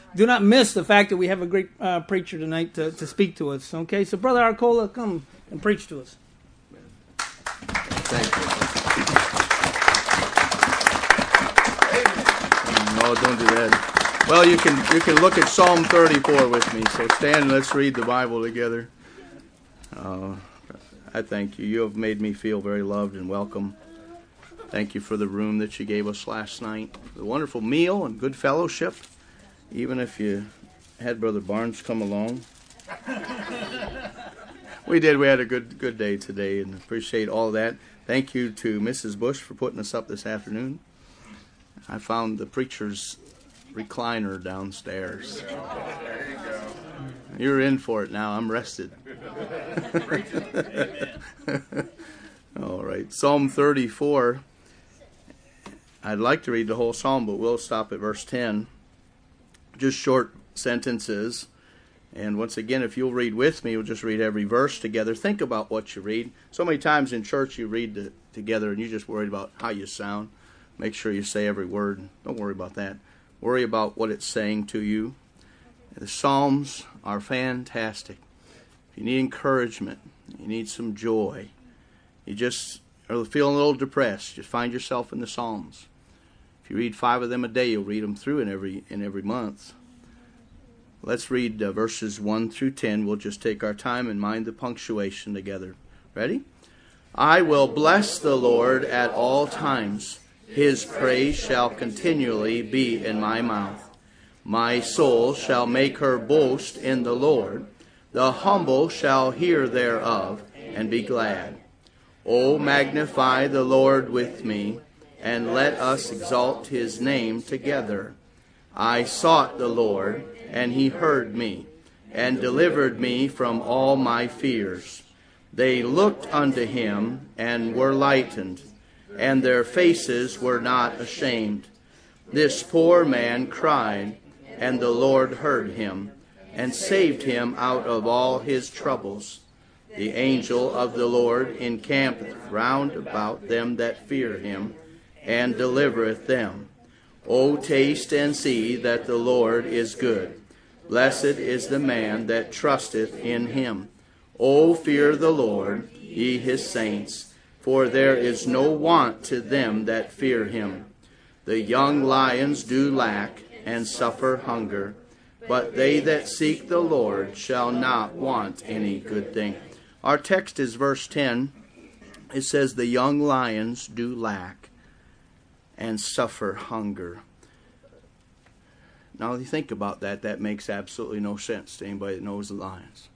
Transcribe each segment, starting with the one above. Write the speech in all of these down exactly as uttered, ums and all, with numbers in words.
do not miss the fact that we have a great uh, preacher tonight to, to speak to us. Okay, so Brother Arcola, come and preach to us. Thank you. No, don't do that. Well, you can you can look at Psalm thirty-four with me. So stand and let's read the Bible together. Uh, I thank you. You have made me feel very loved and welcome. Thank you for the room that you gave us last night, the wonderful meal and good fellowship. Even if you had Brother Barnes come along. We did. We had a good good day today and appreciate all that. Thank you to Missus Bush for putting us up this afternoon. I found the preacher's recliner downstairs. There you go. You're in for it now. I'm rested. All right. Psalm thirty-four. I'd like to read the whole psalm, but we'll stop at verse ten. Just short sentences. And once again, if you'll read with me, we'll just read every verse together. Think about what you read. So many times in church you read the, together and you're just worried about how you sound. Make sure you say every word. Don't worry about that. Worry about what it's saying to you. The Psalms are fantastic. If you need encouragement, you need some joy, you just are feeling a little depressed, just find yourself in the Psalms. If you read five of them a day, you'll read them through in every in every month. Let's read uh, verses one through ten. We'll just take our time and mind the punctuation together. Ready? I will bless the Lord at all times. His praise shall continually be in my mouth. My soul shall make her boast in the Lord. The humble shall hear thereof and be glad. O magnify the Lord with me, and let us exalt his name together. I sought the Lord, and he heard me, and delivered me from all my fears. They looked unto him, and were lightened, and their faces were not ashamed. This poor man cried, and the Lord heard him, and saved him out of all his troubles. The angel of the Lord encampeth round about them that fear him, and delivereth them. O taste and see that the Lord is good. Blessed is the man that trusteth in him. O fear the Lord, ye his saints, for there is no want to them that fear him. The young lions do lack and suffer hunger, but they that seek the Lord shall not want any good thing. Our text is verse ten. It says, the young lions do lack and suffer hunger. Now, if you think about that, that makes absolutely no sense to anybody that knows the lions.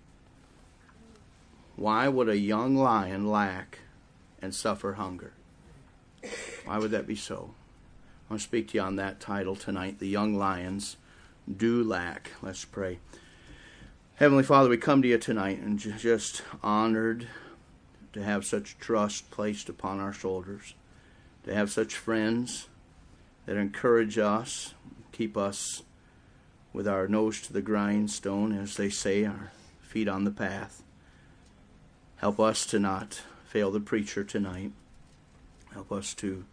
Why would a young lion lack and suffer hunger? Why would that be so? I want to speak to you on that title tonight, The Young Lions Do Lack. Let's pray. Heavenly Father, we come to you tonight and just honored to have such trust placed upon our shoulders, to have such friends that encourage us, keep us with our nose to the grindstone, as they say, our feet on the path. Help us to not fail the preacher tonight. Help us to,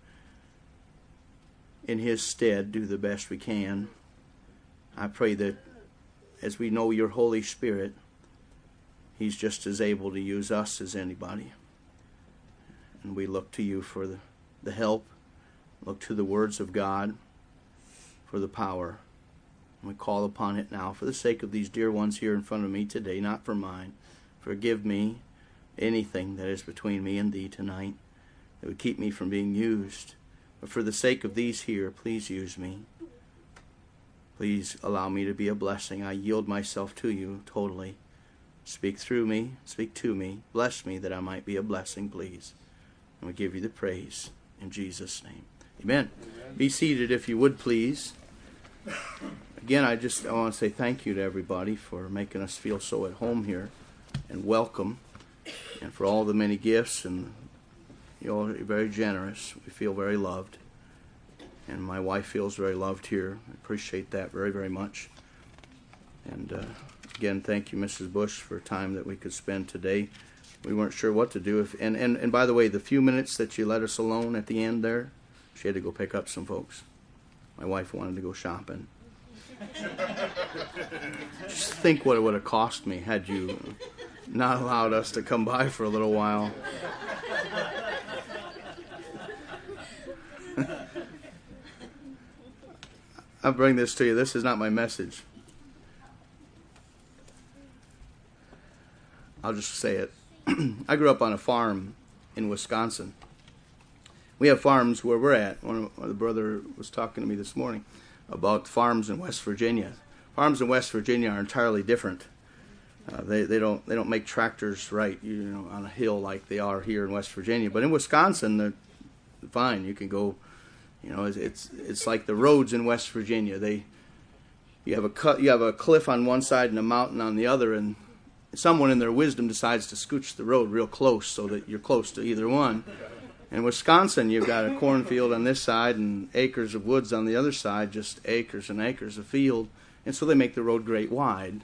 in his stead, do the best we can. I pray that as we know your Holy Spirit, he's just as able to use us as anybody. And we look to you for the, the help, look to the words of God for the power. And we call upon it now for the sake of these dear ones here in front of me today, not for mine. Forgive me anything that is between me and thee tonight that would keep me from being used. But for the sake of these here, please use me. Please allow me to be a blessing. I yield myself to you totally. Speak through me, speak to me. Bless me that I might be a blessing, please. And we give you the praise in Jesus' name. Amen. Amen. Be seated if you would, please. Again, I just I want to say thank you to everybody for making us feel so at home here and welcome, and for all the many gifts, and you all are very generous. We feel very loved. And my wife feels very loved here. I appreciate that very, very much. And uh, again, thank you, Missus Bush, for time that we could spend today. We weren't sure what to do. If and, and, and by the way, the few minutes that you let us alone at the end there, she had to go pick up some folks. My wife wanted to go shopping. Just think what it would have cost me had you not allowed us to come by for a little while. I'll bring this to you. This is not my message. I'll just say it. I grew up on a farm in Wisconsin. We have farms where we're at. One of the brother was talking to me this morning about farms in West Virginia. Farms in West Virginia are entirely different. Uh, they they don't they don't make tractors right, you know, on a hill like they are here in West Virginia. But in Wisconsin, they're fine. You can go. You know, it's, it's it's like the roads in West Virginia. They you have a cut, you have a cliff on one side and a mountain on the other, and someone in their wisdom decides to scooch the road real close so that you're close to either one. In Wisconsin, you've got a cornfield on this side and acres of woods on the other side, just acres and acres of field, and so they make the road great wide.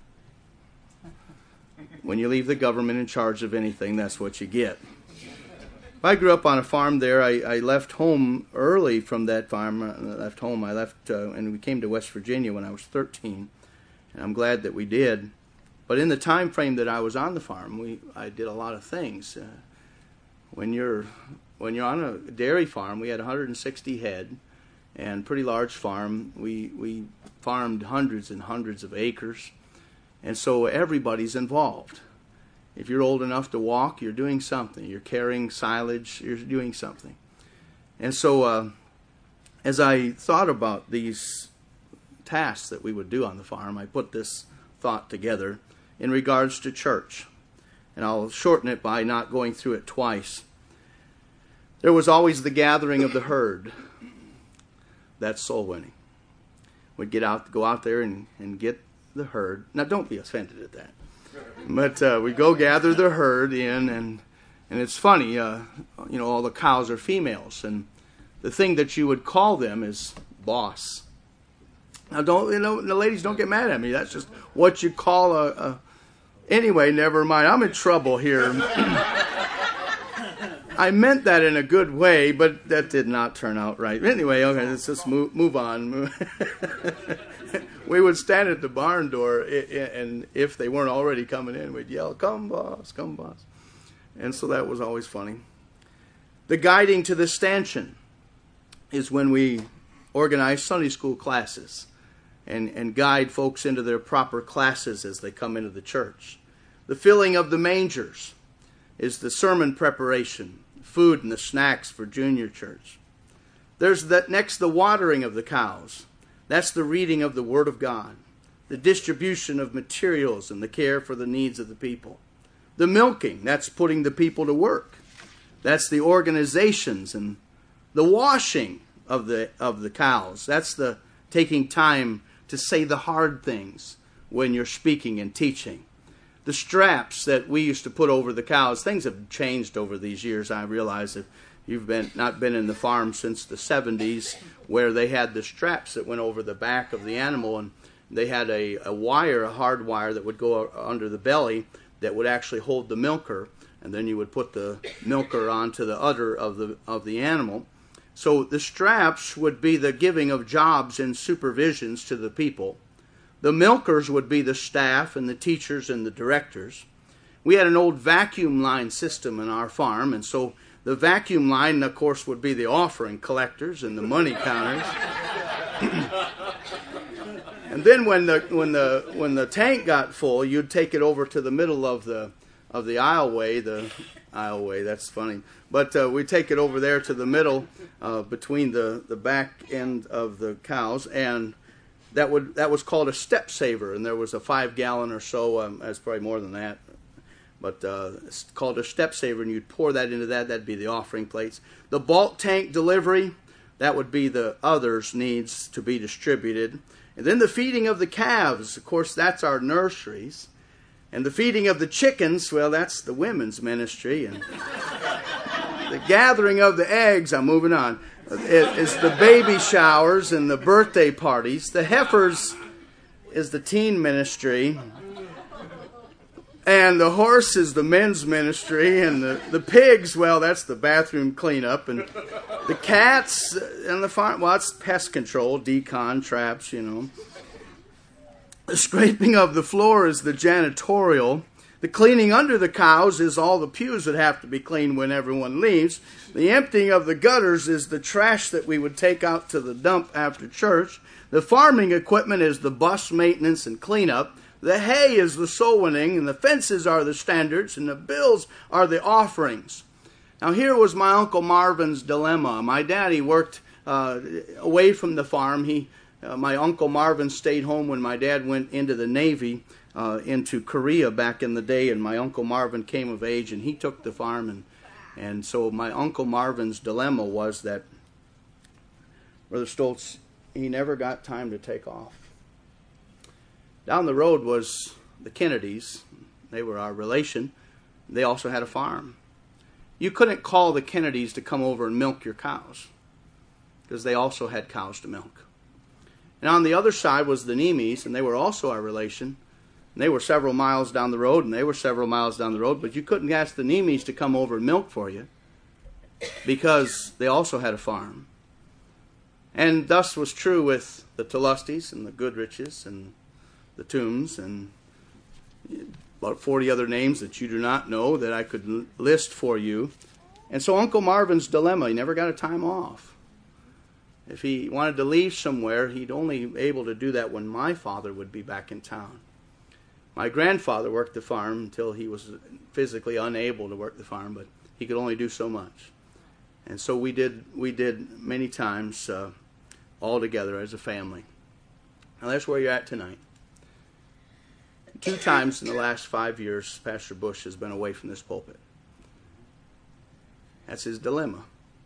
When you leave the government in charge of anything, that's what you get. I grew up on a farm there. I, I left home early from that farm. I left home. I left, uh, and we came to West Virginia when I was thirteen, and I'm glad that we did. But in the time frame that I was on the farm, we I did a lot of things. Uh, when you're when you're on a dairy farm, we had one hundred sixty head, and pretty large farm. We we farmed hundreds and hundreds of acres, and so everybody's involved. If you're old enough to walk, you're doing something. You're carrying silage, you're doing something. And so uh, as I thought about these tasks that we would do on the farm, I put this thought together in regards to church. And I'll shorten it by not going through it twice. There was always the gathering of the herd. That's soul winning. We'd get out, go out there and, and get the herd. Now don't be offended at that. But uh, we go gather the herd in, and and it's funny, uh, you know, all the cows are females, and the thing that you would call them is boss. Now, don't you know? The ladies don't get mad at me. That's just what you call a. a anyway, never mind. I'm in trouble here. I meant that in a good way, but that did not turn out right. Anyway, okay, let's just move move on. We would stand at the barn door, and if they weren't already coming in, we'd yell, "Come, boss, come, boss." And so that was always funny. The guiding to the stanchion is when we organize Sunday school classes and, and guide folks into their proper classes as they come into the church. The filling of the mangers is the sermon preparation, food and the snacks for junior church. There's that next, the watering of the cows. That's the reading of the Word of God, the distribution of materials and the care for the needs of the people. The milking, that's putting the people to work. That's the organizations and the washing of the of the cows. That's the taking time to say the hard things when you're speaking and teaching. The straps that we used to put over the cows, things have changed over these years. I realize that you've been not been in the farm since the seventies, where they had the straps that went over the back of the animal, and they had a, a wire, a hard wire that would go under the belly that would actually hold the milker, and then you would put the milker onto the udder of the of the animal. So the straps would be the giving of jobs and supervisions to the people. The milkers would be the staff and the teachers and the directors. We had an old vacuum line system in our farm, and so the vacuum line, of course, would be the offering collectors and the money counters. And then when the when the when the tank got full, you'd take it over to the middle of the of the aisleway, the aisleway. That's funny, but uh, we take it over there to the middle uh, between the, the back end of the cows, and that would that was called a step saver, and there was a five gallon or so. Um, that's probably more than that. But uh, it's called a step saver, and you'd pour that into that. That'd be the offering plates. The bulk tank delivery, that would be the others' needs to be distributed. And then the feeding of the calves, of course, that's our nurseries. And the feeding of the chickens, well, that's the women's ministry. And the gathering of the eggs, I'm moving on, is the baby showers and the birthday parties. The heifers is the teen ministry. And the horse is the men's ministry, and the, the pigs, well, that's the bathroom cleanup, and the cats and the farm, well, it's pest control, decon, traps, you know. The scraping of the floor is the janitorial. The cleaning under the cows is all the pews that have to be cleaned when everyone leaves. The emptying of the gutters is the trash that we would take out to the dump after church. The farming equipment is the bus maintenance and cleanup. The hay is the soul winning, and the fences are the standards, and the bills are the offerings. Now here was my Uncle Marvin's dilemma. My daddy worked uh, away from the farm. He, uh, my Uncle Marvin stayed home when my dad went into the Navy, uh, into Korea back in the day, and my Uncle Marvin came of age, and he took the farm. And, and so my Uncle Marvin's dilemma was that, Brother Stoltz, he never got time to take off. Down the road was the Kennedys. They were our relation. They also had a farm. You couldn't call the Kennedys to come over and milk your cows, because they also had cows to milk. And on the other side was the Nemes, and they were also our relation. And they were several miles down the road, and they were several miles down the road, but you couldn't ask the Nemes to come over and milk for you, because they also had a farm. And thus was true with the Tulusties and the Goodriches and the Toombs and about forty other names that you do not know that I could list for you. And so Uncle Marvin's dilemma, he never got a time off. If he wanted to leave somewhere, he'd only be able to do that when my father would be back in town. My grandfather worked the farm until he was physically unable to work the farm, but he could only do so much. And so we did we did many times uh, all together as a family. Now that's where you're at tonight. Two times in the last five years, Pastor Bush has been away from this pulpit. That's his dilemma.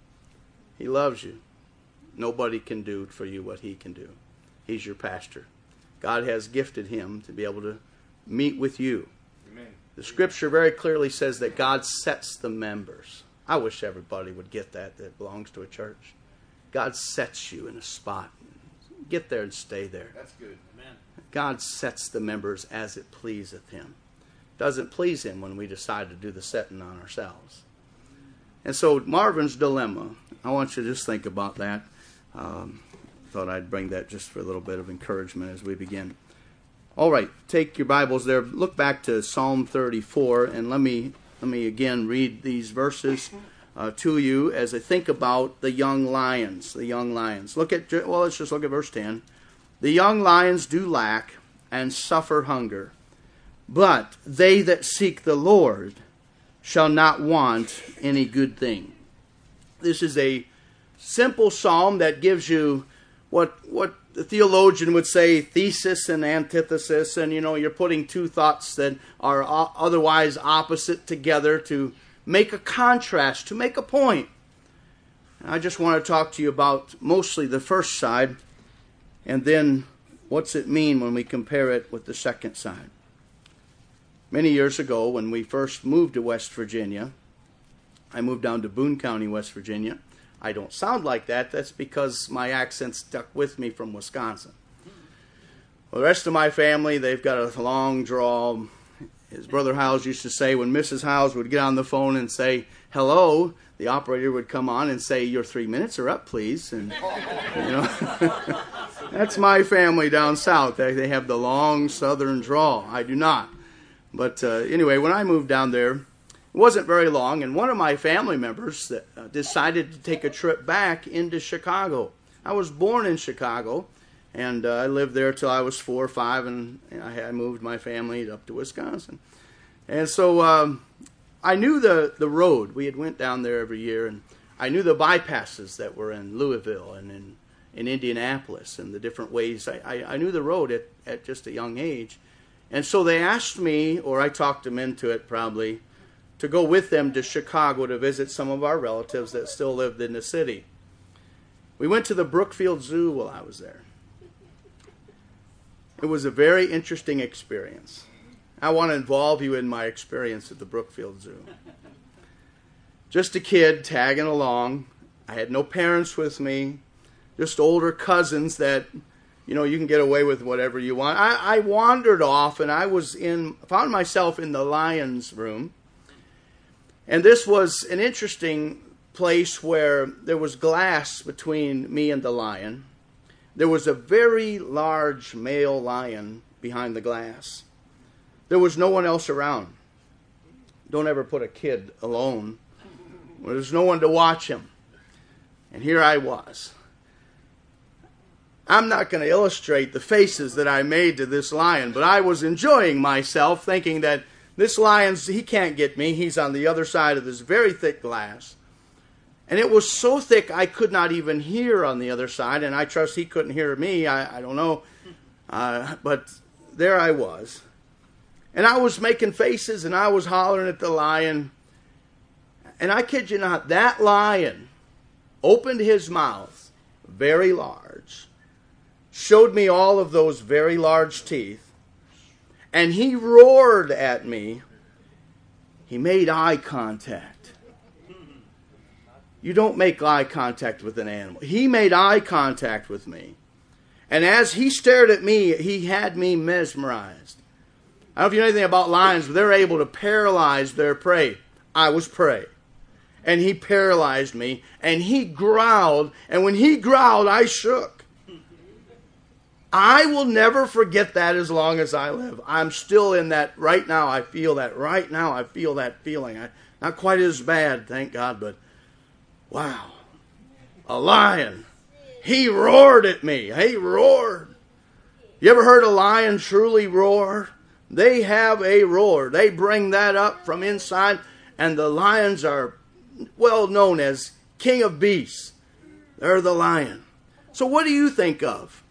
He loves you. Nobody can do for you what he can do. He's your pastor. God has gifted him to be able to meet with you. Amen. The scripture very clearly says that God sets the members. I wish everybody would get that that belongs to a church. God sets you in a spot. Get there and stay there. That's good. Amen. God sets the members as it pleaseth him. Doesn't please him when we decide to do the setting on ourselves. And so Marvin's dilemma, I want you to just think about that. Um, thought I'd bring that just for a little bit of encouragement as we begin. All right, take your Bibles there. Look back to Psalm thirty-four, and let me let me again read these verses uh, to you as I think about the young lions. The young lions. Look at well, let's just look at verse ten. The young lions do lack and suffer hunger, but they that seek the Lord shall not want any good thing. This is a simple psalm that gives you what what the theologian would say thesis and antithesis, and you know you're putting two thoughts that are otherwise opposite together to make a contrast, to make a point. And I just want to talk to you about mostly the first side, and then what's it mean when we compare it with the second side. Many years ago, when we first moved to West Virginia, I moved down to Boone County, West Virginia. I don't sound like that. That's because my accent stuck with me from Wisconsin. Well, the rest of my family, they've got a long drawl. His brother Howes used to say when Missus Howes would get on the phone and say, hello, the operator would come on and say, your three minutes are up, please. And, you know, that's my family down south. They, they have the long southern drawl. I do not. But uh, anyway, when I moved down there, it wasn't very long, and one of my family members that, uh, decided to take a trip back into Chicago. I was born in Chicago, and uh, I lived there till I was four or five, and I, I moved my family up to Wisconsin. And so um, I knew the, the road. We had went down there every year, and I knew the bypasses that were in Louisville and in, in Indianapolis and the different ways. I, I, I knew the road at, at just a young age. And so they asked me, or I talked them into it probably, to go with them to Chicago to visit some of our relatives that still lived in the city. We went to the Brookfield Zoo while I was there. It was a very interesting experience. I want to involve you in my experience at the Brookfield Zoo. Just a kid tagging along. I had no parents with me, just older cousins that, you know, you can get away with whatever you want. I, I wandered off, and I was in, found myself in the lion's room. And this was an interesting place where there was glass between me and the lion. there was a very large male lion behind the glass. There was no one else around. Don't ever put a kid alone. There's no one to watch him. And here I was. I'm not going to illustrate the faces that I made to this lion, but I was enjoying myself, thinking that this lion's, he can't get me. He's on the other side of this very thick glass. And it was so thick I could not even hear on the other side, and I trust he couldn't hear me. I, I don't know. Uh, but there I was. And I was making faces, and I was hollering at the lion. And I kid you not, that lion opened his mouth very large, showed me all of those very large teeth, and he roared at me. He made eye contact. You don't make eye contact with an animal. He made eye contact with me. And as he stared at me, he had me mesmerized. I don't know if you know anything about lions, but they're able to paralyze their prey. I was prey. And he paralyzed me, and he growled, and when he growled, I shook. I will never forget that as long as I live. I'm still in that right now. I feel that right now. I feel that feeling. I, not quite as bad, thank God, but wow. A lion. He roared at me. He roared. You ever heard a lion truly roar? They have a roar. They bring that up from inside, and the lions are well known as king of beasts. They're the lion. So what do you think of?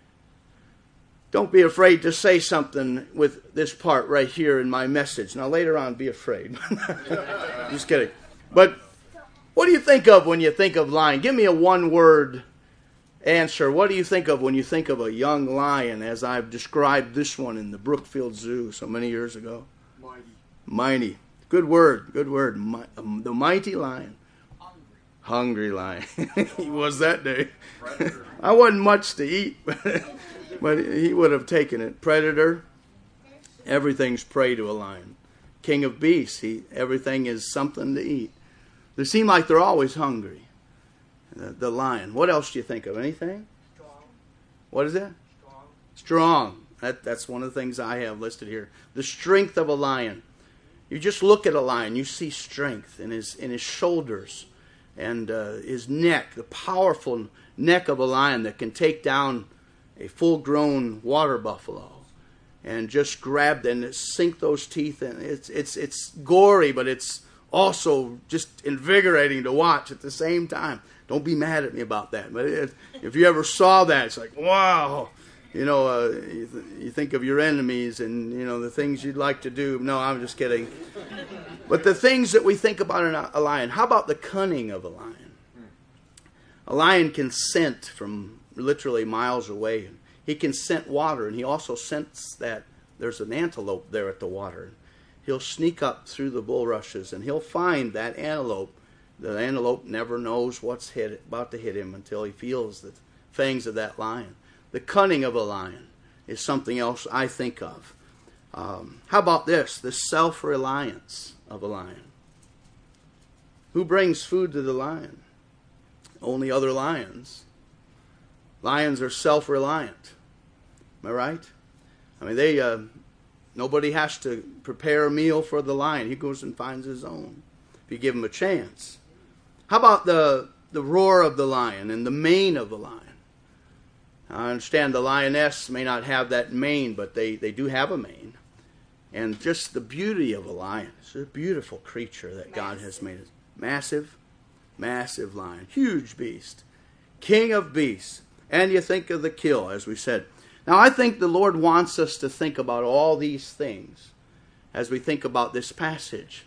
Don't be afraid to say something with this part right here in my message. Now later on, be afraid. Just kidding. But what do you think of when you think of lion? Give me a one-word answer. What do you think of when you think of a young lion, as I've described this one in the Brookfield Zoo so many years ago? Mighty. Mighty. Good word. Good word. Mi- um, the mighty lion. Hungry. Hungry lion. He was that day. I wasn't much to eat, but, but he would have taken it. Predator. Everything's prey to a lion. King of beasts. He, everything is something to eat. They seem like they're always hungry. The, the lion. What else do you think of? Anything? Strong. What is it? Strong. Strong. That, that's one of the things I have listed here. The strength of a lion. You just look at a lion, you see strength in his in his shoulders and uh, his neck, the powerful neck of a lion that can take down a full-grown water buffalo and just grab and sink those teeth in. It's it's it's gory, but it's also just invigorating to watch at the same time. Don't be mad at me about that. But it, if you ever saw that, it's like, wow. You know, uh, you, th- you think of your enemies and, you know, the things you'd like to do. No, I'm just kidding. But the things that we think about in a, a lion. How about the cunning of a lion? A lion can scent from literally miles away. He can scent water, and he also scents that there's an antelope there at the water. He'll sneak up through the bulrushes, and he'll find that antelope. The antelope never knows what's hit, about to hit him until he feels the fangs of that lion. The cunning of a lion is something else I think of. Um, how about this? The self-reliance of a lion. Who brings food to the lion? Only other lions. Lions are self-reliant. Am I right? I mean, they uh, nobody has to prepare a meal for the lion. He goes and finds his own if you give him a chance. How about the, the roar of the lion and the mane of the lion? I understand the lioness may not have that mane, but they, they do have a mane. And just the beauty of a lion. It's a beautiful creature that God has made. Massive, massive lion. Huge beast. King of beasts. And you think of the kill, as we said. Now, I think the Lord wants us to think about all these things as we think about this passage.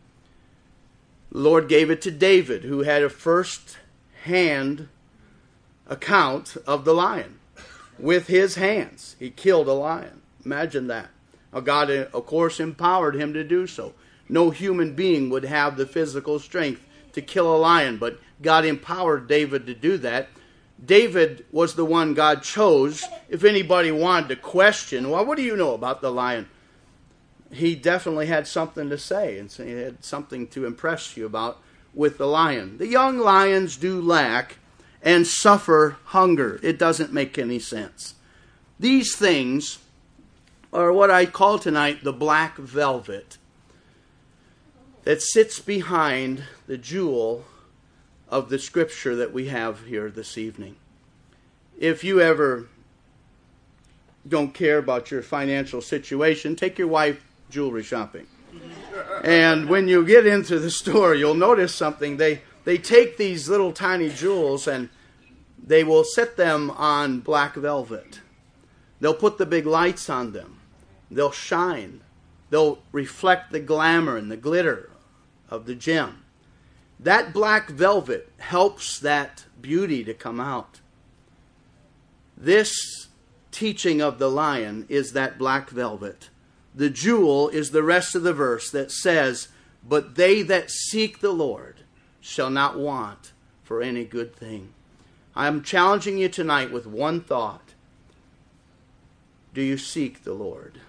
The Lord gave it to David, who had a first-hand account of the lion. With his hands, he killed a lion. Imagine that. Now, God, of course, empowered him to do so. No human being would have the physical strength to kill a lion, but God empowered David to do that. David was the one God chose. If anybody wanted to question, well, what do you know about the lion? He definitely had something to say, and he had something to impress you about with the lion. The young lions do lack and suffer hunger. It doesn't make any sense. These things are what I call tonight the black velvet that sits behind the jewel of the scripture that we have here this evening. If you ever don't care about your financial situation, take your wife jewelry shopping. And when you get into the store, you'll notice something. They they take these little tiny jewels and they will set them on black velvet. They'll put the big lights on them. They'll shine. They'll reflect the glamour and the glitter of the gem. That black velvet helps that beauty to come out. This teaching of the lion is that black velvet. The jewel is the rest of the verse that says, "But they that seek the Lord shall not want for any good thing." I am challenging you tonight with one thought. Do you seek the Lord?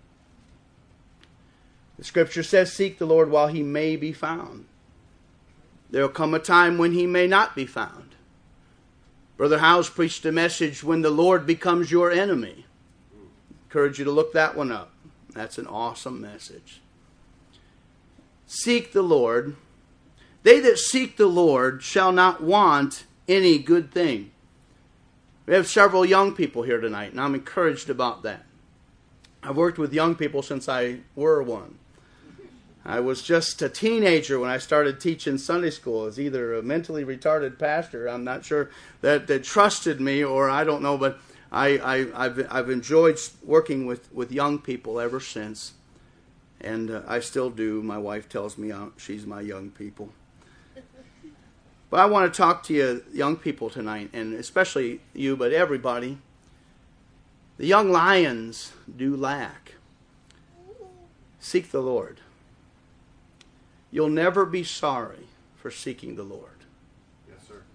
The scripture says, seek the Lord while he may be found. There will come a time when he may not be found. Brother Howes preached a message, when the Lord becomes your enemy. Encourage you to look that one up. That's an awesome message. Seek the Lord. They that seek the Lord shall not want any good thing. We have several young people here tonight, and I'm encouraged about that. I've worked with young people since I were one. I was just a teenager when I started teaching Sunday school as either a mentally retarded pastor, I'm not sure, that, that trusted me, or I don't know, but I, I, I've, I've enjoyed working with, with young people ever since. And uh, I still do. My wife tells me uh, she's my young people. But I want to talk to you young people tonight, and especially you, but everybody. The young lions do lack. Seek the Lord. You'll never be sorry for seeking the Lord. Yes, sir.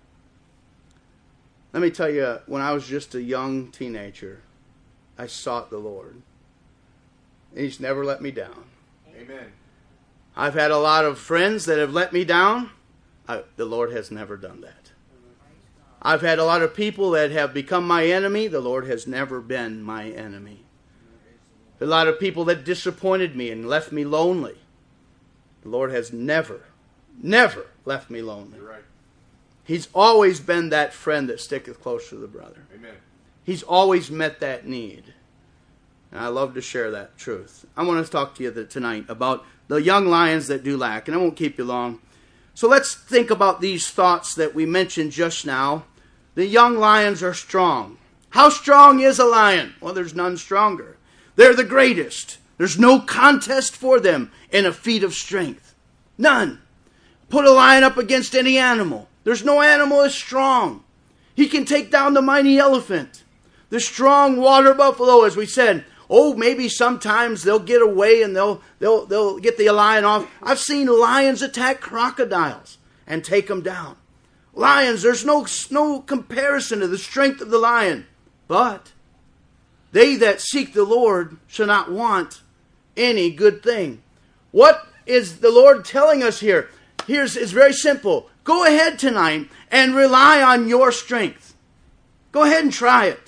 Let me tell you, when I was just a young teenager, I sought the Lord. And he's never let me down. Amen. I've had a lot of friends that have let me down. I, the Lord has never done that. I've had a lot of people that have become my enemy. The Lord has never been my enemy. A lot of people that disappointed me and left me lonely. The Lord has never, never left me lonely. You're right. He's always been that friend that sticketh close to the brother. Amen. He's always met that need. And I love to share that truth. I want to talk to you tonight about the young lions that do lack. And I won't keep you long. So let's think about these thoughts that we mentioned just now. The young lions are strong. How strong is a lion? Well, there's none stronger. They're the greatest. There's no contest for them in a feat of strength. None. Put a lion up against any animal. There's no animal as strong. He can take down the mighty elephant. The strong water buffalo, as we said. Oh, maybe sometimes they'll get away and they'll they'll they'll get the lion off. I've seen lions attack crocodiles and take them down. Lions, there's no, no comparison to the strength of the lion. But they that seek the Lord shall not want any good thing. What is the Lord telling us here? Here's it's very simple. Go ahead tonight and rely on your strength. Go ahead and try it.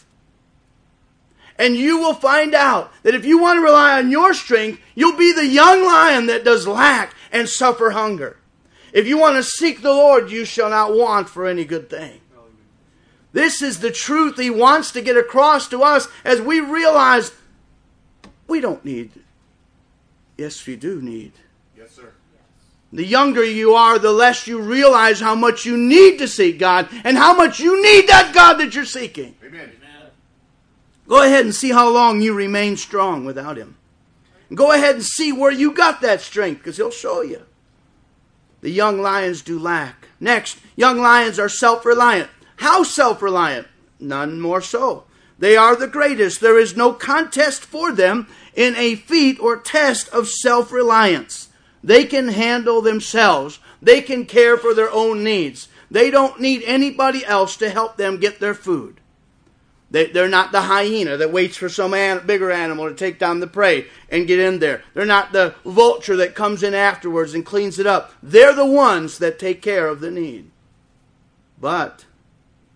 And you will find out that if you want to rely on your strength, you'll be the young lion that does lack and suffer hunger. If you want to seek the Lord, you shall not want for any good thing. This is the truth he wants to get across to us as we realize we don't need. Yes, we do need. Yes, sir. The younger you are, the less you realize how much you need to seek God and how much you need that God that you're seeking. Amen. Go ahead and see how long you remain strong without him. And go ahead and see where you got that strength, because he'll show you. The young lions do lack. Next, young lions are self-reliant. How self-reliant? None more so. They are the greatest. There is no contest for them in a feat or test of self-reliance. They can handle themselves. They can care for their own needs. They don't need anybody else to help them get their food. They, they're not the hyena that waits for some an, bigger animal to take down the prey and get in there. They're not the vulture that comes in afterwards and cleans it up. They're the ones that take care of the need. But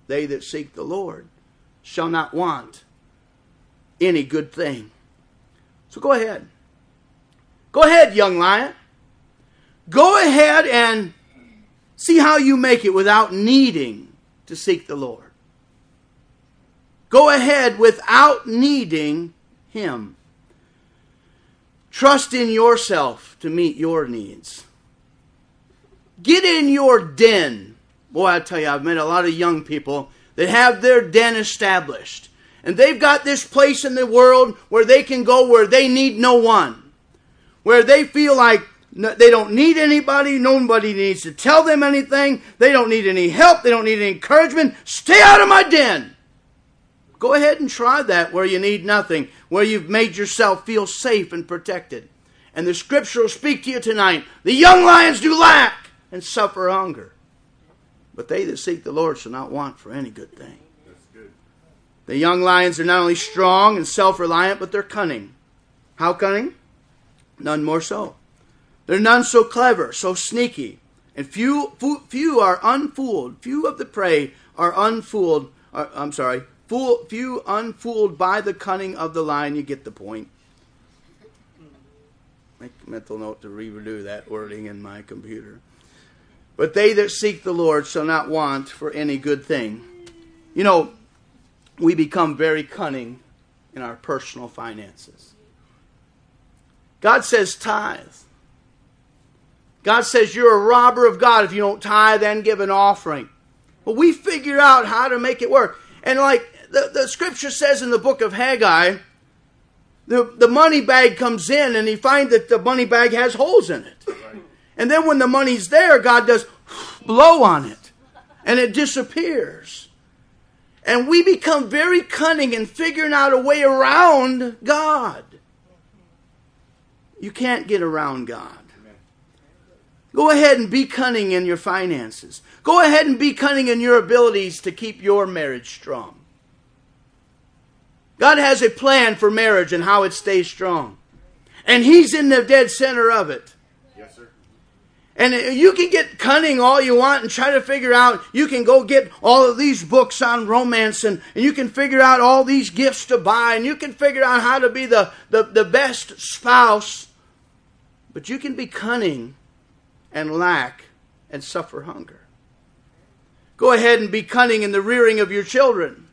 They that seek the Lord shall not want any good thing. So go ahead. Go ahead, young lion. Go ahead and see how you make it without needing to seek the Lord. Go ahead without needing Him. Trust in yourself to meet your needs. Get in your den. Boy, I tell you, I've met a lot of young people that have their den established. And they've got this place in the world where they can go where they need no one. Where they feel like they don't need anybody. Nobody needs to tell them anything. They don't need any help. They don't need any encouragement. Stay out of my den. Go ahead and try that where you need nothing. Where you've made yourself feel safe and protected. And the scripture will speak to you tonight. The young lions do lack and suffer hunger. But they that seek the Lord shall not want for any good thing. That's good. The young lions are not only strong and self-reliant, but they're cunning. How cunning? None more so. They're none so clever, so sneaky. And few few are unfooled. Few of the prey are unfooled. Are, I'm sorry. Fool, few unfooled by the cunning of the lion. You get the point. Make a mental note to redo that wording in my computer. But they that seek the Lord shall not want for any good thing. You know, we become very cunning in our personal finances. God says tithe. God says you're a robber of God if you don't tithe and give an offering. But we figure out how to make it work. And like the, the scripture says in the book of Haggai, the, the money bag comes in and he finds that the money bag has holes in it. Right. And then when the money's there, God does blow on it. And it disappears. And we become very cunning in figuring out a way around God. You can't get around God. Go ahead and be cunning in your finances. Go ahead and be cunning in your abilities to keep your marriage strong. God has a plan for marriage and how it stays strong. And He's in the dead center of it. Yes, sir. And you can get cunning all you want and try to figure out, you can go get all of these books on romance and, and you can figure out all these gifts to buy and you can figure out how to be the, the, the best spouse. But you can be cunning and lack and suffer hunger. Go ahead and be cunning in the rearing of your children.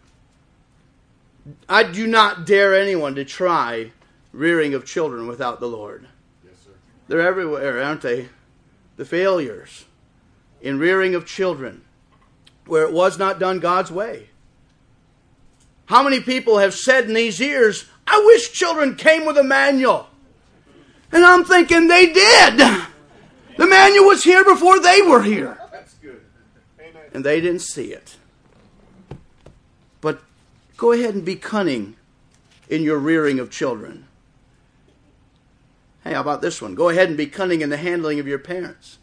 I do not dare anyone to try rearing of children without the Lord. Yes, sir. They're everywhere, aren't they? The failures in rearing of children where it was not done God's way. How many people have said in these years, I wish children came with a manual. And I'm thinking they did. The manual was here before they were here. That's good. Amen. And they didn't see it. But go ahead and be cunning in your rearing of children. Hey, how about this one? Go ahead and be cunning in the handling of your parents.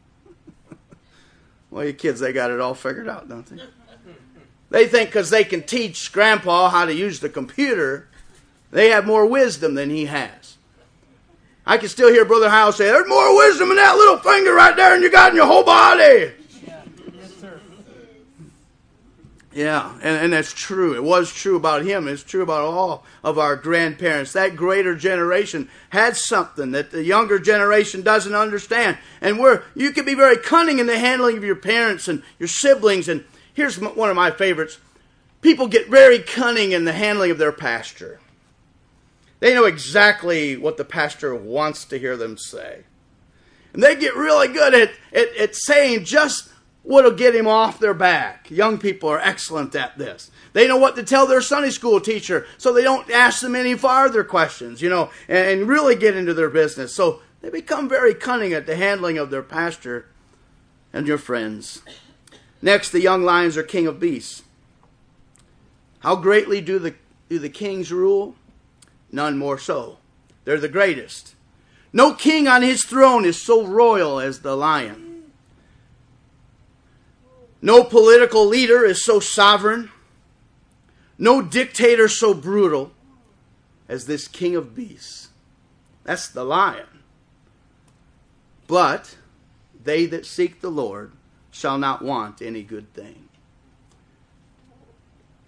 Well, your kids, they got it all figured out, don't they? They think because they can teach Grandpa how to use the computer, they have more wisdom than he has. I can still hear Brother Howell say, there's more wisdom in that little finger right there than you got in your whole body. Yeah. Yes, sir. Yeah, and, and that's true. It was true about him. It's true about all of our grandparents. That greater generation had something that the younger generation doesn't understand. And we're, you can be very cunning in the handling of your parents and your siblings. And here's one of my favorites. People get very cunning in the handling of their pastor. They know exactly what the pastor wants to hear them say. And they get really good at, at, at saying just what will get him off their back. Young people are excellent at this. They know what to tell their Sunday school teacher so they don't ask them any farther questions, you know, and, and really get into their business. So they become very cunning at the handling of their pastor and your friends. Next, the young lions are king of beasts. How greatly do the, do the kings rule? None more so. They're the greatest. No king on his throne is so royal as the lion. No political leader is so sovereign. No dictator so brutal as this king of beasts. That's the lion. But they that seek the Lord shall not want any good thing.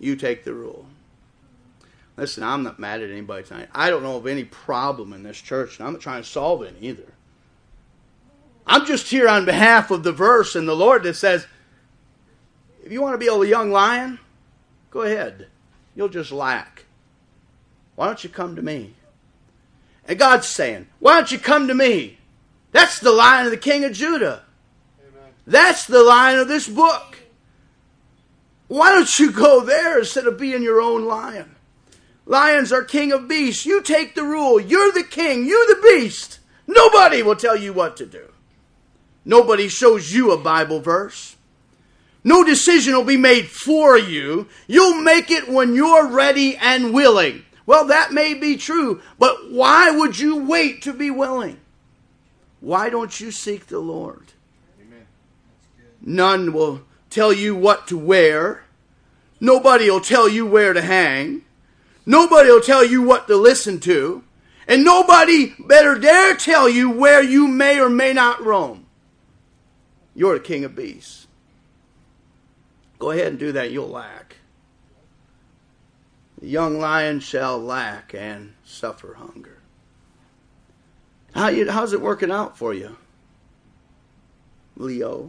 You take the rule. Listen, I'm not mad at anybody tonight. I don't know of any problem in this church, and I'm not trying to solve it either. I'm just here on behalf of the verse and the Lord that says, if you want to be a young lion, go ahead. You'll just lack. Why don't you come to me? And God's saying, why don't you come to me? That's the Lion of the King of Judah. Amen. That's the Lion of this book. Why don't you go there instead of being your own lion? Lions are king of beasts. You take the rule. You're the king. You're the beast. Nobody will tell you what to do. Nobody shows you a Bible verse. No decision will be made for you. You'll make it when you're ready and willing. Well, that may be true, but why would you wait to be willing? Why don't you seek the Lord? Amen. None will tell you what to wear. Nobody will tell you where to hang. Nobody will tell you what to listen to. And nobody better dare tell you where you may or may not roam. You're the king of beasts. Go ahead and do that. You'll lack. The young lion shall lack and suffer hunger. How you, how's it working out for you, Leo?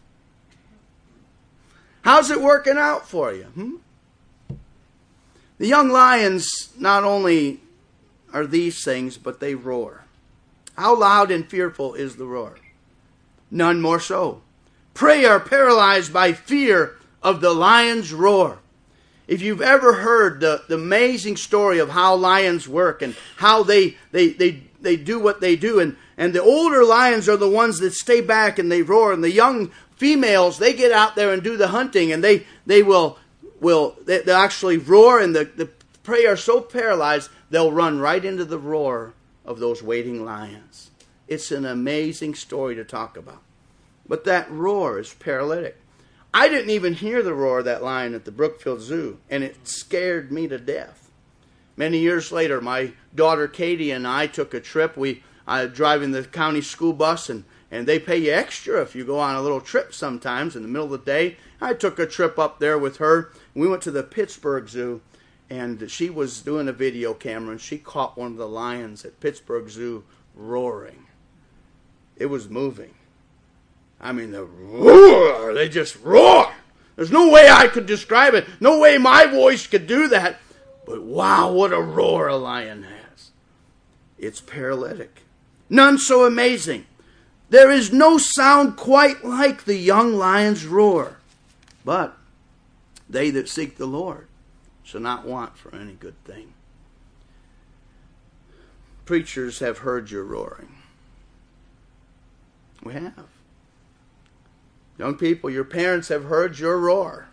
How's it working out for you? Hmm? The young lions not only are these things, but they roar. How loud and fearful is the roar? None more so. Prey are paralyzed by fear of the lion's roar. If you've ever heard the, the amazing story of how lions work and how they they they, they do what they do, and, and the older lions are the ones that stay back and they roar, and the young females, they get out there and do the hunting, and they, they will will they, they'll actually roar, and the, the prey are so paralyzed they'll run right into the roar of those waiting lions. It's an amazing story to talk about. But that roar is paralytic. I didn't even hear the roar of that lion at the Brookfield Zoo, and it scared me to death. Many years later, my daughter Katie and I took a trip. We I driving the county school bus, and, and they pay you extra if you go on a little trip sometimes in the middle of the day. I took a trip up there with her. We went to the Pittsburgh Zoo, and she was doing a video camera, and she caught one of the lions at Pittsburgh Zoo roaring. It was moving. I mean, the roar, they just roar. There's no way I could describe it. No way my voice could do that. But wow, what a roar a lion has. It's paralytic. None so amazing. There is no sound quite like the young lion's roar. But they that seek the Lord shall not want for any good thing. Preachers have heard your roaring. We have. Young people, your parents have heard your roar.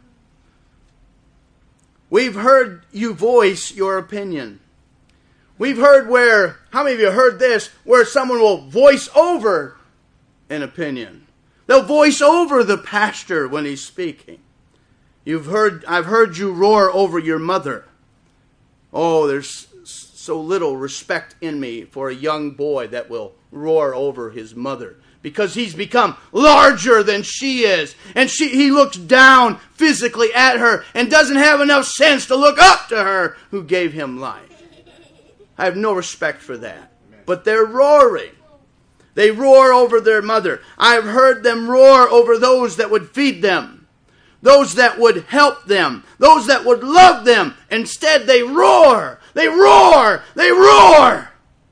We've heard you voice your opinion. We've heard where, how many of you heard this, where someone will voice over an opinion. They'll voice over the pastor when he's speaking. You've heard, I've heard you roar over your mother. Oh, there's so little respect in me for a young boy that will roar over his mother, because he's become larger than she is. And she, he looks down physically at her and doesn't have enough sense to look up to her who gave him life. I have no respect for that. But they're roaring. They roar over their mother. I've heard them roar over those that would feed them, those that would help them, those that would love them. Instead, they roar. They roar. They roar.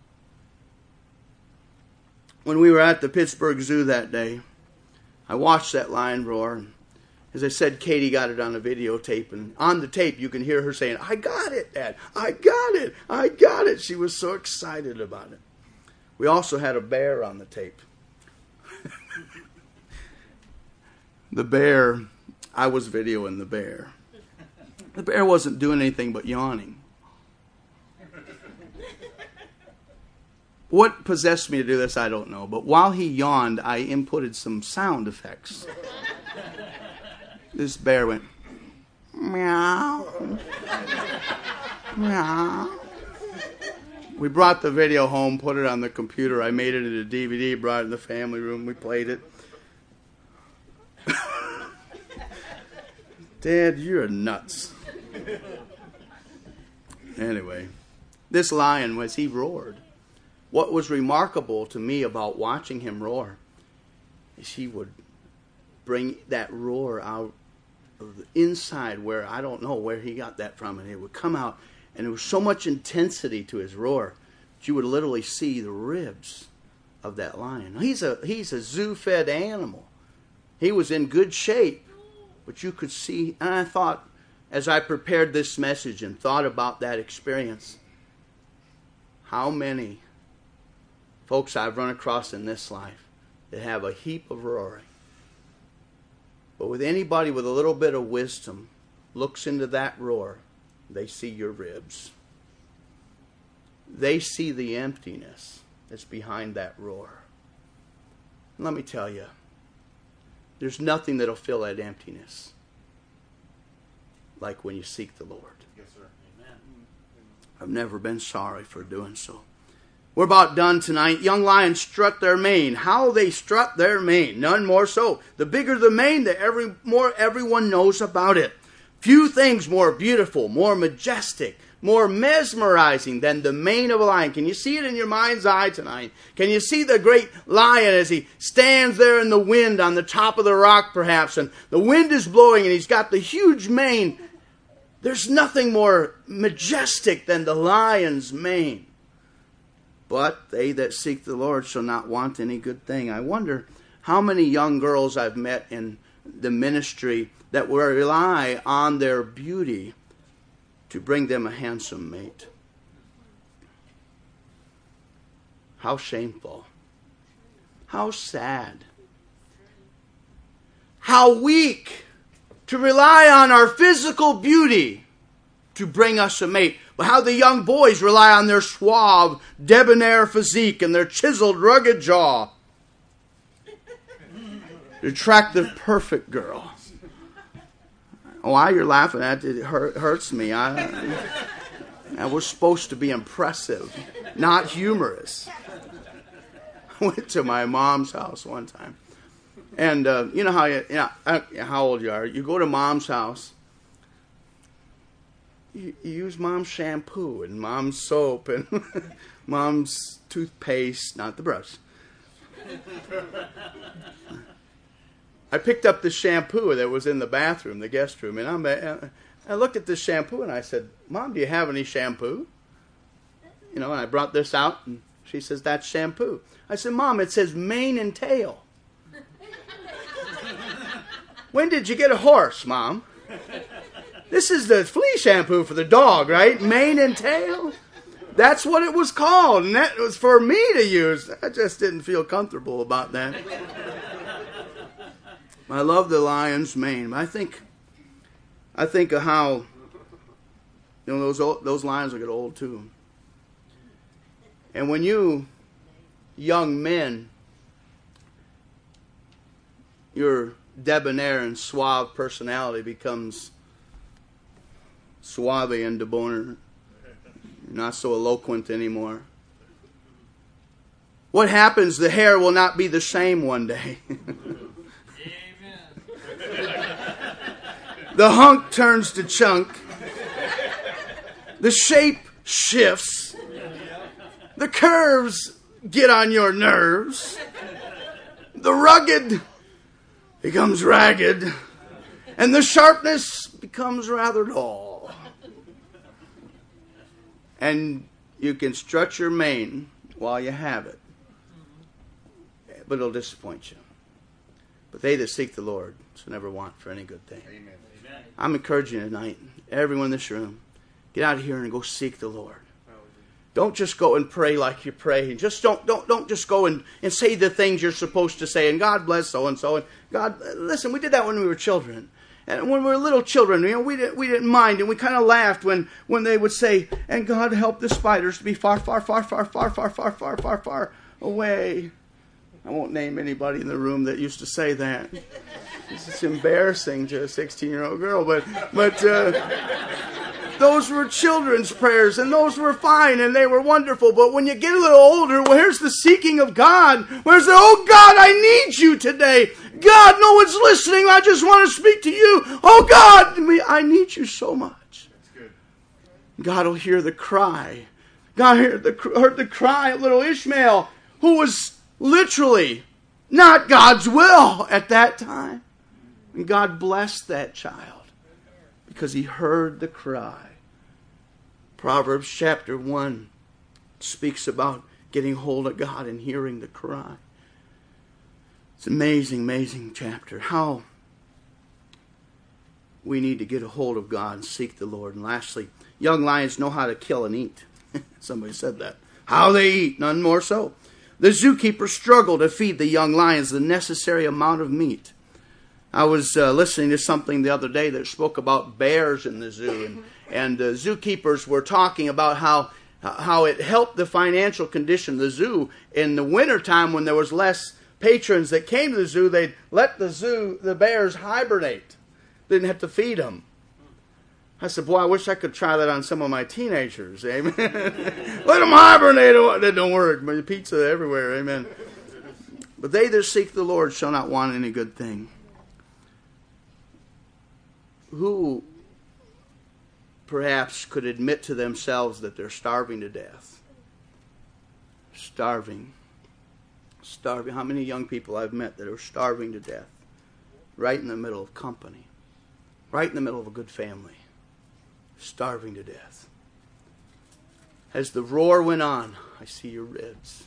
When we were at the Pittsburgh Zoo that day, I watched that lion roar. As I said, Katie got it on a videotape, and on the tape you can hear her saying, "I got it, Dad. I got it. I got it." She was so excited about it. We also had a bear on the tape. The bear, I was videoing the bear. The bear wasn't doing anything but yawning. What possessed me to do this, I don't know. But while he yawned, I inputted some sound effects. This bear went, meow, meow. We brought the video home, put it on the computer. I made it into a D V D, brought it in the family room. We played it. Dad, you're nuts. Anyway, this lion, as he roared, what was remarkable to me about watching him roar is he would bring that roar out of the inside where I don't know where he got that from, and it would come out, and there was so much intensity to his roar that you would literally see the ribs of that lion. He's a he's a zoo-fed animal. He was in good shape, but you could see, and I thought, as I prepared this message and thought about that experience, how many folks I've run across in this life that have a heap of roaring. But with anybody with a little bit of wisdom looks into that roar, they see your ribs. They see the emptiness that's behind that roar. And let me tell you, there's nothing that'll fill that emptiness like when you seek the Lord. Yes, sir. Amen. I've never been sorry for doing so. We're about done tonight. Young lions strut their mane. How they strut their mane, none more so. The bigger the mane, the every more everyone knows about it. Few things more beautiful, more majestic, more mesmerizing than the mane of a lion. Can you see it in your mind's eye tonight? Can you see the great lion as he stands there in the wind on the top of the rock perhaps, and the wind is blowing and he's got the huge mane? There's nothing more majestic than the lion's mane. But they that seek the Lord shall not want any good thing. I wonder how many young girls I've met in the ministry that will rely on their beauty to bring them a handsome mate. How shameful. How sad. How weak to rely on our physical beauty to bring us a mate. But how the young boys rely on their suave, debonair physique and their chiseled, rugged jaw to attract the perfect girl. Why you're laughing at it, it hurt, hurts me. I, I was supposed to be impressive, not humorous. I went to my mom's house one time. And uh, you know how you, you know, uh, how old you are. You go to mom's house. You, you use mom's shampoo and mom's soap and mom's toothpaste, not the brush. I picked up the shampoo that was in the bathroom, the guest room, and I'm, I looked at this shampoo and I said, "Mom, do you have any shampoo?" You know, and I brought this out and she says, "That's shampoo." I said, "Mom, it says mane and tail." "When did you get a horse, Mom?" "This is the flea shampoo for the dog, right? Mane and tail." That's what it was called, and that was for me to use. I just didn't feel comfortable about that. I love the lion's mane. I think, I think of how, you know, those old, those lions will get old too. And when you young men, your debonair and suave personality becomes suave and debonair. You're not so eloquent anymore. What happens? The hair will not be the same one day. The hunk turns to chunk. The shape shifts. The curves get on your nerves. The rugged becomes ragged. And the sharpness becomes rather dull. And you can strut your mane while you have it. But it'll disappoint you. But they that seek the Lord shall never want for any good thing. Amen. Amen. I'm encouraging you tonight, everyone in this room, get out of here and go seek the Lord. Don't just go and pray like you pray. Just don't don't don't just go and, and say the things you're supposed to say. And God bless so and so. And God, listen, we did that when we were children. And when we were little children, you know, we didn't we didn't mind, and we kind of laughed when, when they would say, "And God help the spiders to be far, far, far, far, far, far, far, far, far, far away." I won't name anybody in the room that used to say that. It's embarrassing to a sixteen-year-old girl, but but uh, those were children's prayers, and those were fine, and they were wonderful. But when you get a little older, where's the seeking of God? Where's the, "Oh God, I need you today. God, no one's listening. I just want to speak to you. Oh God, I need you so much." God will hear the cry. God heard the, heard the cry of little Ishmael, who was literally not God's will at that time. And God blessed that child because he heard the cry. Proverbs chapter one speaks about getting hold of God and hearing the cry. It's an amazing, amazing chapter. How we need to get a hold of God and seek the Lord. And lastly, young lions know how to kill and eat. Somebody said that. How they eat, none more so. The zookeepers struggle to feed the young lions the necessary amount of meat. I was uh, listening to something the other day that spoke about bears in the zoo. And, and uh, zookeepers were talking about how, how it helped the financial condition of the zoo. In the wintertime when there was less patrons that came to the zoo, they'd let the zoo, the bears hibernate. Didn't have to feed them. I said, boy, I wish I could try that on some of my teenagers. Amen. Let them hibernate. That don't work. But pizza everywhere. Amen. But they that seek the Lord shall not want any good thing. Who perhaps could admit to themselves that they're starving to death? Starving. Starving. How many young people I've met that are starving to death? Right in the middle of company. Right in the middle of a good family. Starving to death. As the roar went on, I see your ribs.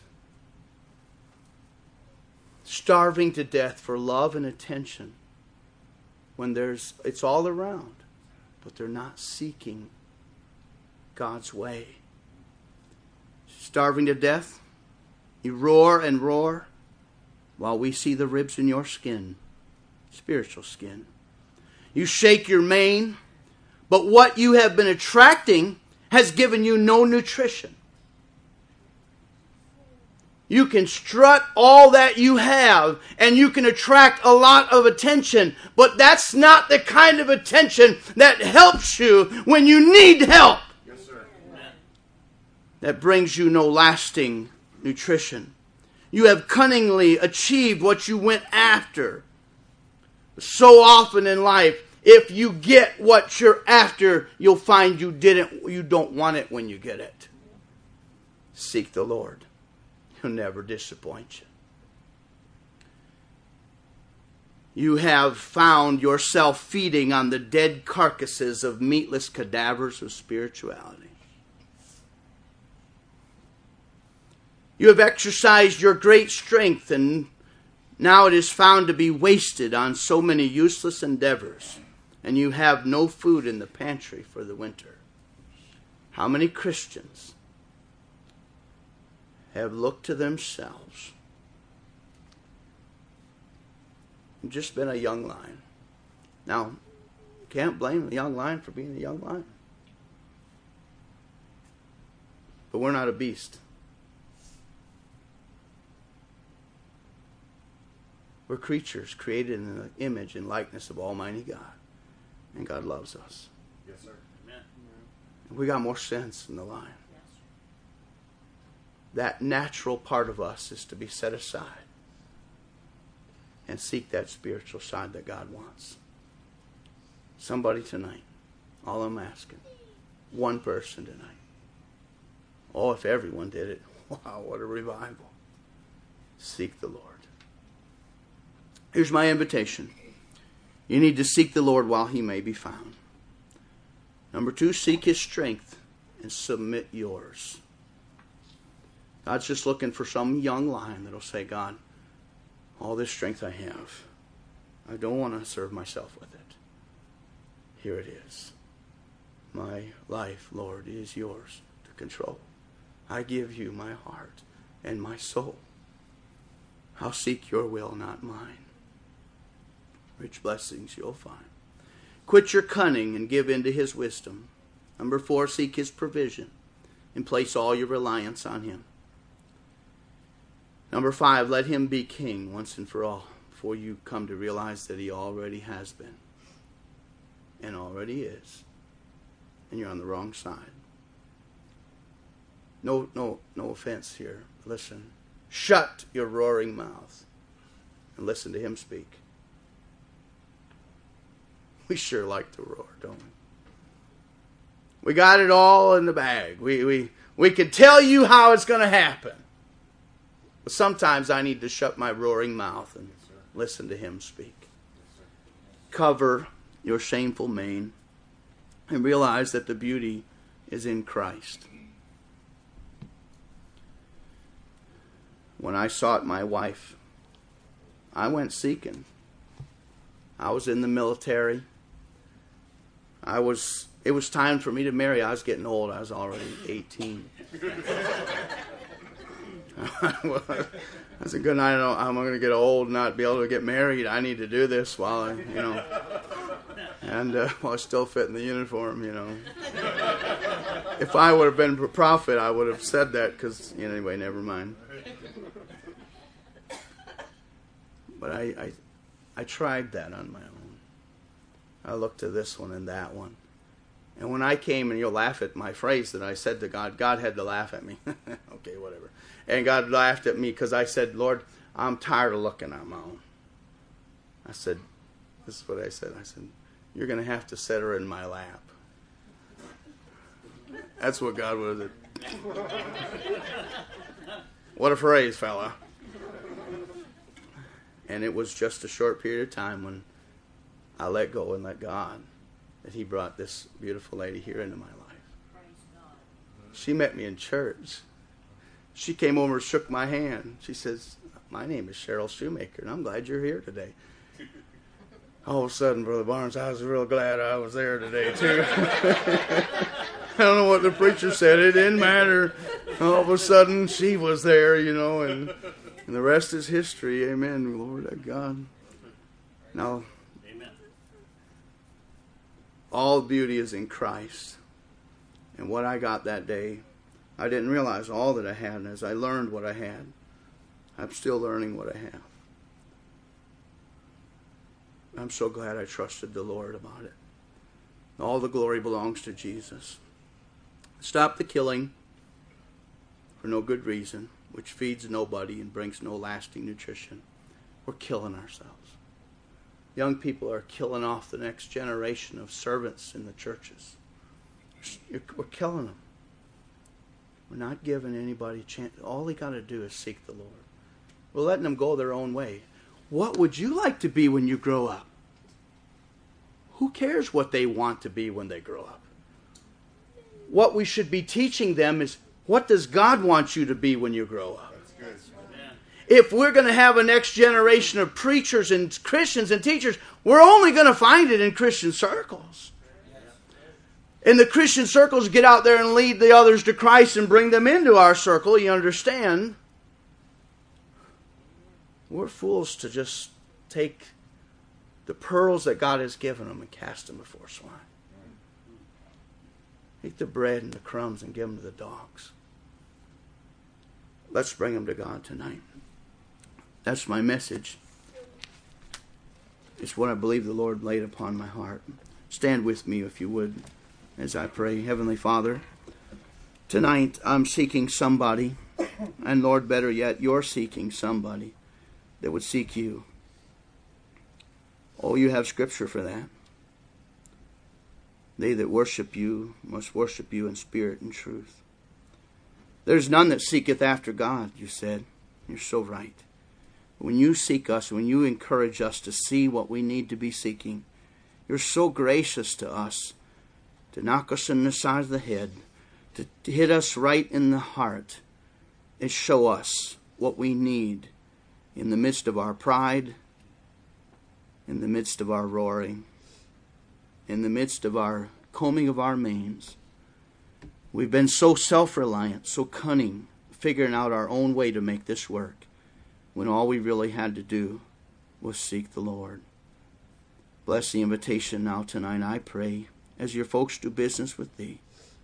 Starving to death for love and attention. When there's, it's all around. But they're not seeking God's way. Starving to death. You roar and roar while we see the ribs in your skin. Spiritual skin. You shake your mane, but what you have been attracting has given you no nutrition. You can strut all that you have, and you can attract a lot of attention, but that's not the kind of attention that helps you when you need help. Yes, sir. That brings you no lasting nutrition. You have cunningly achieved what you went after. So often in life, if you get what you're after, you'll find you didn't, you don't want it when you get it. Seek the Lord. He'll never disappoint you. You have found yourself feeding on the dead carcasses of meatless cadavers of spirituality. You have exercised your great strength, and now it is found to be wasted on so many useless endeavors, and you have no food in the pantry for the winter. How many Christians have looked to themselves and just been a young lion? Now, can't blame a young lion for being a young lion. But we're not a beast. We're creatures created in the image and likeness of Almighty God. And God loves us. Yes, sir. Amen. We got more sense than the lion. That natural part of us is to be set aside and seek that spiritual side that God wants. Somebody tonight, all I'm asking, one person tonight. Oh, if everyone did it, wow, what a revival. Seek the Lord. Here's my invitation. You need to seek the Lord while he may be found. Number two, seek his strength and submit yours. God's just looking for some young lion that'll say, God, all this strength I have, I don't want to serve myself with it. Here it is. My life, Lord, is yours to control. I give you my heart and my soul. I'll seek your will, not mine. Rich blessings you'll find. Quit your cunning and give in to his wisdom. Number four, seek his provision and place all your reliance on him. Number five, let him be king once and for all before you come to realize that he already has been and already is. And you're on the wrong side. No, no, no offense here. Listen. Shut your roaring mouth and listen to him speak. We sure like to roar, don't we? We got it all in the bag. We, we, we can tell you how it's going to happen. But sometimes I need to shut my roaring mouth and listen to Him speak. Cover your shameful mane and realize that the beauty is in Christ. When I sought my wife, I went seeking. I was in the military. I was. It was time for me to marry. I was getting old. I was already eighteen. I said, good night. I'm going to get old and not be able to get married. I need to do this while I, you know, and uh, while I still fit in the uniform, you know. If I would have been a prophet, I would have said that because, you know, anyway, never mind. But I, I, I tried that on my own. I looked to this one and that one. And when I came, and you'll laugh at my phrase that I said to God, God had to laugh at me. Okay, whatever. And God laughed at me because I said, Lord, I'm tired of looking on my own. I said, this is what I said. I said, you're going to have to set her in my lap. That's what God was. What a phrase, fella. And it was just a short period of time when I let go and let God that He brought this beautiful lady here into my life. She met me in church. She came over and shook my hand. She says, my name is Cheryl Shoemaker, and I'm glad you're here today. All of a sudden, Brother Barnes, I was real glad I was there today, too. I don't know what the preacher said. It didn't matter. All of a sudden, she was there, you know, and, and the rest is history. Amen. Glory to God. Now, amen. All beauty is in Christ. And what I got that day, I didn't realize all that I had. And as I learned what I had, I'm still learning what I have. I'm so glad I trusted the Lord about it. All the glory belongs to Jesus. Stop the killing for no good reason, which feeds nobody and brings no lasting nutrition. We're killing ourselves. Young people are killing off the next generation of servants in the churches. We're killing them. We're not giving anybody a chance. All they got to do is seek the Lord. We're letting them go their own way. What would you like to be when you grow up? Who cares what they want to be when they grow up? What we should be teaching them is, what does God want you to be when you grow up? If we're going to have a next generation of preachers and Christians and teachers, we're only going to find it in Christian circles. And the Christian circles get out there and lead the others to Christ and bring them into our circle, you understand? We're fools to just take the pearls that God has given them and cast them before swine. Take the bread and the crumbs and give them to the dogs. Let's bring them to God tonight. That's my message. It's what I believe the Lord laid upon my heart. Stand with me if you would as I pray. Heavenly Father, tonight I'm seeking somebody, and Lord, better yet, you're seeking somebody that would seek you. Oh, you have scripture for that. They that worship you must worship you in spirit and truth. There's none that seeketh after God, you said. You're so right. When you seek us, when you encourage us to see what we need to be seeking, you're so gracious to us to knock us in the side of the head, to hit us right in the heart, and show us what we need in the midst of our pride, in the midst of our roaring, in the midst of our combing of our manes. We've been so self-reliant, so cunning, figuring out our own way to make this work, when all we really had to do was seek the Lord. Bless the invitation now tonight, I pray, as your folks do business with thee.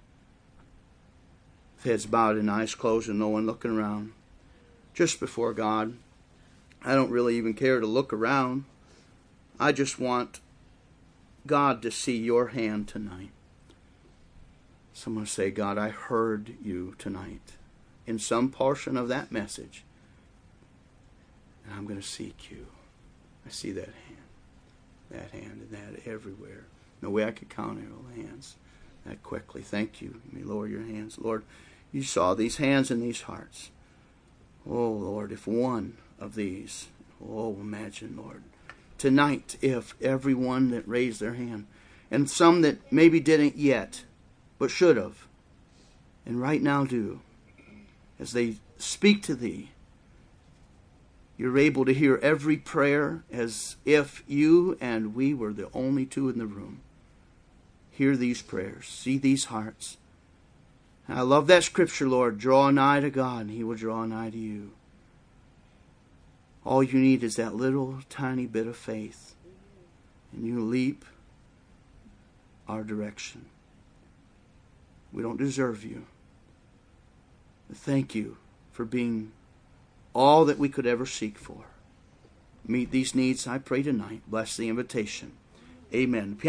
With heads bowed and eyes closed and no one looking around. Just before God, I don't really even care to look around. I just want God to see your hand tonight. Someone say, God, I heard you tonight in some portion of that message. And I'm going to seek you. I see that hand. That hand and that everywhere. No way I could count all the hands. that quickly. Thank you. You may lower your hands. Lord, you saw these hands and these hearts. Oh, Lord, if one of these, oh, imagine, Lord, tonight, if everyone that raised their hand, and some that maybe didn't yet, but should have, and right now do, as they speak to thee, you're able to hear every prayer as if you and we were the only two in the room. Hear these prayers. See these hearts. And I love that scripture, Lord. Draw nigh to God, and He will draw nigh to you. All you need is that little tiny bit of faith, and you leap our direction. We don't deserve you. But thank you for being all that we could ever seek for. Meet these needs, I pray tonight. Bless the invitation. Amen.